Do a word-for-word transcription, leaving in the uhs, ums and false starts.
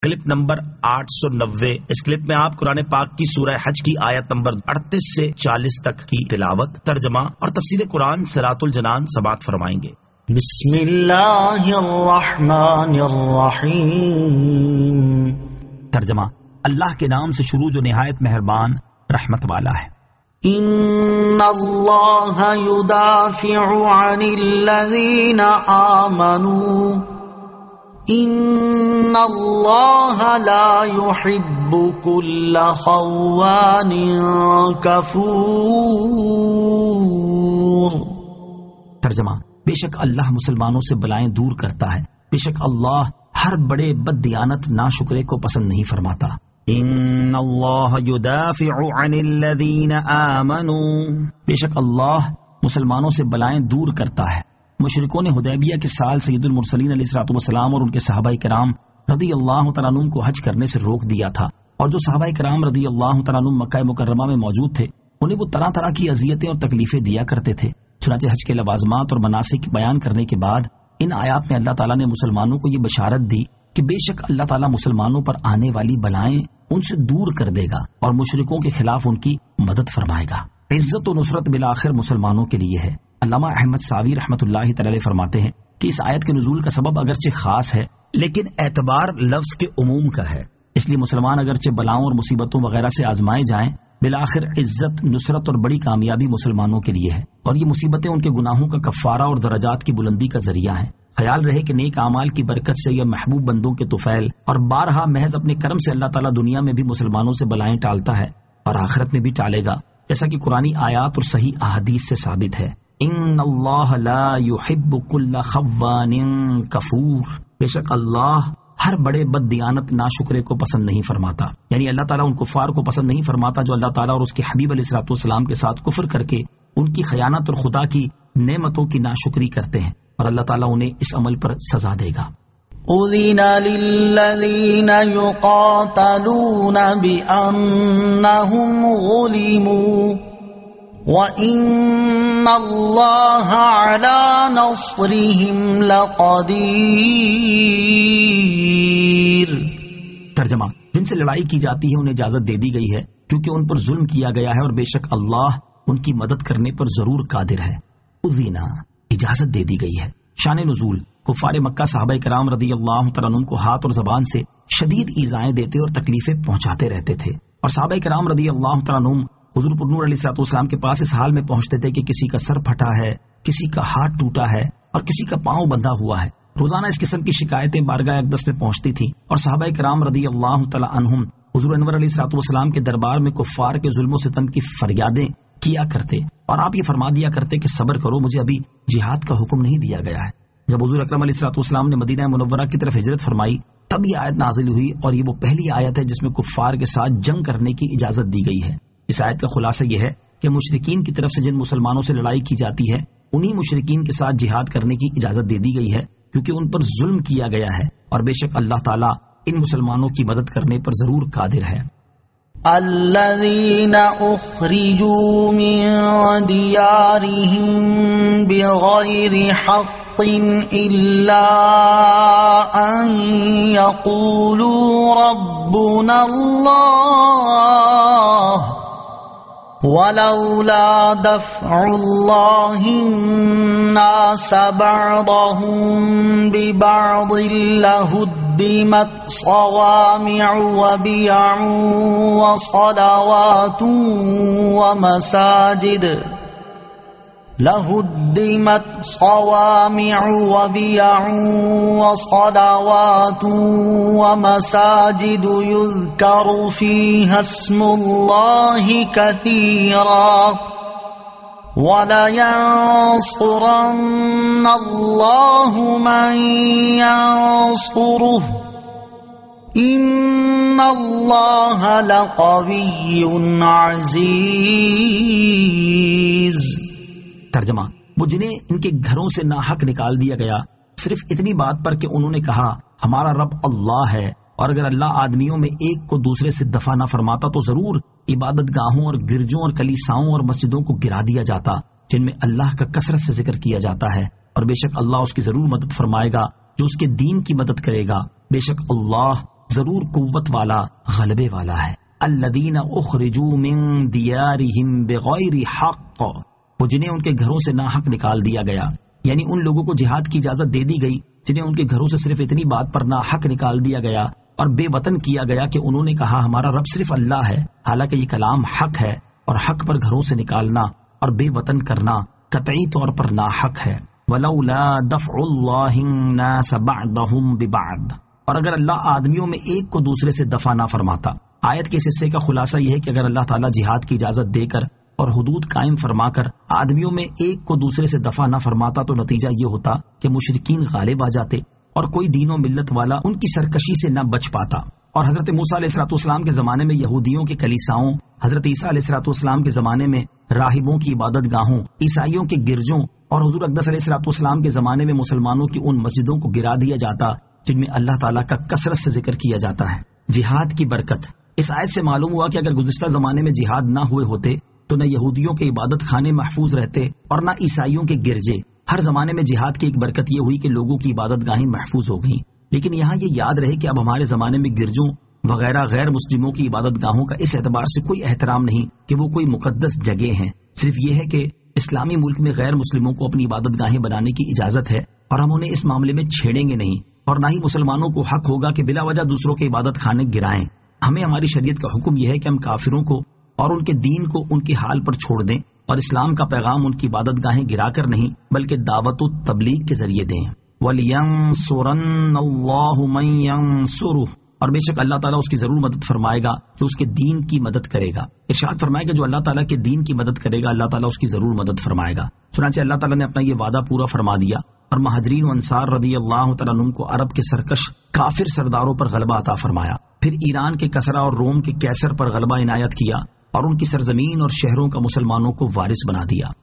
Clip number آٹھ سو نوے۔ اس clip میں آپ قرآن پاک کی سورہ حج کی آیت نمبر اڑتیس سے چالیس تک کی تلاوت، ترجمہ اور تفسیر قرآن صراط الجنان سماعت فرمائیں گے۔ بسم اللہ الرحمن الرحیم۔ ترجمہ: اللہ کے نام سے شروع جو نہایت مہربان رحمت والا ہے۔ ان اللہ یدافع عن الذین آمنوا ان اللہ لا يحب كل خوان کفور۔ ترجمہ: بے شک اللہ مسلمانوں سے بلائیں دور کرتا ہے، بے شک اللہ ہر بڑے بد دیانت ناشکرے کو پسند نہیں فرماتا۔ ان اللہ یدافع عن الذین آمنوا، بے شک اللہ مسلمانوں سے بلائیں دور کرتا ہے۔ مشرکوں نے حدیبیہ کے سال سید المرسلین علیہ الصلوۃ والسلام اور ان کے صحابہ کرام رضی اللہ تعالیٰ عنہم کو حج کرنے سے روک دیا تھا، اور جو صحابہ کرام رضی اللہ تعالیٰ عنہم مکہ مکرمہ میں موجود تھے انہیں وہ طرح طرح کی اذیتیں اور تکلیفیں دیا کرتے تھے۔ چنانچہ حج کے لوازمات اور مناسک بیان کرنے کے بعد ان آیات میں اللہ تعالیٰ نے مسلمانوں کو یہ بشارت دی کہ بے شک اللہ تعالیٰ مسلمانوں پر آنے والی بلائیں ان سے دور کر دے گا اور مشرکوں کے خلاف ان کی مدد فرمائے گا۔ عزت و نصرت بالآخر مسلمانوں کے لیے ہے۔ علامہ احمد ساوی رحمۃ اللہ تعالی فرماتے ہیں کہ اس آیت کے نزول کا سبب اگرچہ خاص ہے لیکن اعتبار لفظ کے عموم کا ہے، اس لیے مسلمان اگرچہ بلاؤں اور مصیبتوں وغیرہ سے آزمائے جائیں، بالآخر عزت، نصرت اور بڑی کامیابی مسلمانوں کے لیے ہے، اور یہ مصیبتیں ان کے گناہوں کا کفارہ اور درجات کی بلندی کا ذریعہ ہیں۔ خیال رہے کہ نیک اعمال کی برکت سے یہ محبوب بندوں کے طفیل اور بارہا محض اپنے کرم سے اللہ تعالیٰ دنیا میں بھی مسلمانوں سے بلائیں ٹالتا ہے اور آخرت میں بھی ٹالے گا، جیسا کہ قرآنی آیات اور صحیح احادیث سے ثابت ہے۔ ان اللہ لا يحب كل خوان کفور، بے شک اللہ ہر بڑے بد دیانت ناشکرے کو پسند نہیں فرماتا، یعنی اللہ تعالیٰ ان کفار کو پسند نہیں فرماتا جو اللہ تعالیٰ اور اس کے حبیب علیہ الصلوۃ والسلام کے ساتھ کفر کر کے ان کی خیانت اور خدا کی نعمتوں کی ناشکری کرتے ہیں، اور اللہ تعالیٰ انہیں اس عمل پر سزا دے گا۔ اذن للذین یقاتلون بأنہم ظلموا وَإِنَّ اللَّهَ عَلَى نَصْرِهِمْ لَقَدِيرٌ۔ ترجمہ: جن سے لڑائی کی جاتی ہے انہیں اجازت دے دی گئی ہے کیونکہ ان پر ظلم کیا گیا ہے، اور بے شک اللہ ان کی مدد کرنے پر ضرور قادر ہے۔ اذینا، اجازت دے دی گئی ہے۔ شان نزول: کفار مکہ صحابہ کرام رضی اللہ تعالیٰ عنہم کو ہاتھ اور زبان سے شدید ایذائیں دیتے اور تکلیفیں پہنچاتے رہتے تھے، اور صحابہ کرام رضی اللہ تعالیٰ عنہم حضور پر نور علیہ الصلوۃ والسلام کے پاس اس حال میں پہنچتے تھے کہ کسی کا سر پھٹا ہے، کسی کا ہاتھ ٹوٹا ہے اور کسی کا پاؤں بندھا ہوا ہے۔ روزانہ اس قسم کی شکایتیں بارگاہ اقدس میں پہنچتی تھیں، اور صحابہ کرام رضی اللہ تعالی عنہم حضور انور علیہ الصلوۃ والسلام کے دربار میں کفار کے ظلم و ستم کی فریادیں کیا کرتے، اور آپ یہ فرما دیا کرتے کہ صبر کرو، مجھے ابھی جہاد کا حکم نہیں دیا گیا ہے۔ جب حضور اکرم علیہ الصلوۃ والسلام نے مدینہ منورہ کی طرف ہجرت فرمائی تب یہ آیت نازل ہوئی، اور یہ وہ پہلی آیت ہے جس میں کفار کے ساتھ جنگ کرنے کی اجازت دی گئی ہے۔ اس آیت کا خلاصہ یہ ہے کہ مشرکین کی طرف سے جن مسلمانوں سے لڑائی کی جاتی ہے انہی مشرکین کے ساتھ جہاد کرنے کی اجازت دے دی گئی ہے، کیونکہ ان پر ظلم کیا گیا ہے، اور بے شک اللہ تعالیٰ ان مسلمانوں کی مدد کرنے پر ضرور قادر ہے۔ الذین اخرجوا من دیارہم بغیر حق الا ان یقولوا ربنا اللہ وَلَوْلَا دَفْعُ اللَّهِ النَّاسَ بَعْضَهُمْ بِبَعْضٍ لَهُدِّمَتْ صَوَامِعُ وَبِيَعٌ وَصَلَوَاتٌ وَمَسَاجِدُ لَهُدِّمَتْ صَوَامِعُ وَبِيَعٌ وَصَلَوَاتٌ وَمَسَاجِدُ يُذْكَرُ فِيهَا اسْمُ اللَّهِ كَثِيرًا وَلَيَنصُرَنَّ اللَّهُ مَن يَنصُرُهُ إِنَّ اللَّهَ لَقَوِيٌّ عَزِيزٌ۔ ترجمہ: وہ جنہیں ان کے گھروں سے ناحق نکال دیا گیا صرف اتنی بات پر کہ انہوں نے کہا ہمارا رب اللہ ہے، اور اگر اللہ آدمیوں میں ایک کو دوسرے سے دفع نہ فرماتا تو ضرور عبادت گاہوں اور گرجوں اور کلیساؤں اور مسجدوں کو گرا دیا جاتا جن میں اللہ کا کثرت سے ذکر کیا جاتا ہے، اور بے شک اللہ اس کی ضرور مدد فرمائے گا جو اس کے دین کی مدد کرے گا، بے شک اللہ ضرور قوت والا غلبے والا ہے. الذین اخرجوا من دیارہم بغیر حق، وہ جنہیں ان کے گھروں سے ناحق نکال دیا گیا، یعنی ان لوگوں کو جہاد کی اجازت دے دی گئی جنہیں ان کے گھروں سے صرف اتنی بات پر ناحق نکال دیا گیا اور بے وطن کیا گیا کہ انہوں نے کہا ہمارا رب صرف اللہ ہے، حالانکہ یہ کلام حق ہے، اور حق پر گھروں سے نکالنا اور بے وطن کرنا قطعی طور پر ناحق ہے. وَلَوْلَا دَفْعُ اللَّهِ النَّاسَ بَعْضَهُمْ بِبَعْضٍ، اور اگر اللہ آدمیوں میں ایک کو دوسرے سے دفع نہ فرماتا. آیت کے اس حصے کا خلاصہ یہ ہے کہ اگر اللہ تعالیٰ جہاد کی اجازت دے کر اور حدود قائم فرما کر آدمیوں میں ایک کو دوسرے سے دفع نہ فرماتا تو نتیجہ یہ ہوتا کہ مشرکین غالب آ جاتے اور کوئی دین و ملت والا ان کی سرکشی سے نہ بچ پاتا. اور حضرت موسیٰ علیہ الصلوۃ والسلام کے زمانے میں یہودیوں کے کلیساؤں، حضرت عیسیٰ علیہ الصلوۃ والسلام کے زمانے میں راہبوں کی عبادت گاہوں، عیسائیوں کے گرجوں، اور حضور اقدس علیہ الصلوۃ والسلام کے زمانے میں مسلمانوں کی ان مسجدوں کو گرا دیا جاتا جن میں اللہ تعالیٰ کا کثرت سے ذکر کیا جاتا ہے. جہاد کی برکت. اس آیت سے معلوم ہوا کہ اگر گزشتہ زمانے میں جہاد نہ ہوئے ہوتے تو نہ یہودیوں کے عبادت خانے محفوظ رہتے اور نہ عیسائیوں کے گرجے. ہر زمانے میں جہاد کی ایک برکت یہ ہوئی کہ لوگوں کی عبادت گاہیں محفوظ ہو گئیں. لیکن یہاں یہ یاد رہے کہ اب ہمارے زمانے میں گرجوں وغیرہ غیر مسلموں کی عبادت گاہوں کا اس اعتبار سے کوئی احترام نہیں کہ وہ کوئی مقدس جگہ ہیں. صرف یہ ہے کہ اسلامی ملک میں غیر مسلموں کو اپنی عبادت گاہیں بنانے کی اجازت ہے اور ہم انہیں اس معاملے میں چھیڑیں گے نہیں، اور نہ ہی مسلمانوں کو حق ہوگا کہ بلا وجہ دوسروں کے عبادت خانے گرائیں. ہمیں ہماری شریعت کا حکم یہ ہے کہ ہم کافروں کو اور ان کے دین کو ان کے حال پر چھوڑ دیں اور اسلام کا پیغام ان کی عبادت گاہیں گرا کر نہیں بلکہ دعوت و تبلیغ کے ذریعے دیں. وَلْيَنْصُرَنَّ اللَّهُ مَنْ يَنْصُرُهُ، اور بے شک اللہ تعالیٰ اس کی ضرور مدد فرمائے گا جو اس کے دین کی مدد کرے گا. ارشاد فرمائے گا جو اللہ تعالیٰ کے دین کی مدد کرے گا اللہ تعالیٰ اس کی ضرور مدد فرمائے گا. چنانچہ اللہ تعالیٰ نے اپنا یہ وعدہ پورا فرما دیا اور مہاجرین و انصار رضی اللہ تعالیٰ عنہم کو عرب کے سرکش کافر سرداروں پر غلبہ عطا فرمایا. پھر ایران کے کسرا اور روم کے کیسر پر غلبہ عنایت کیا اور ان کی سرزمین اور شہروں کا مسلمانوں کو وارث بنا دیا.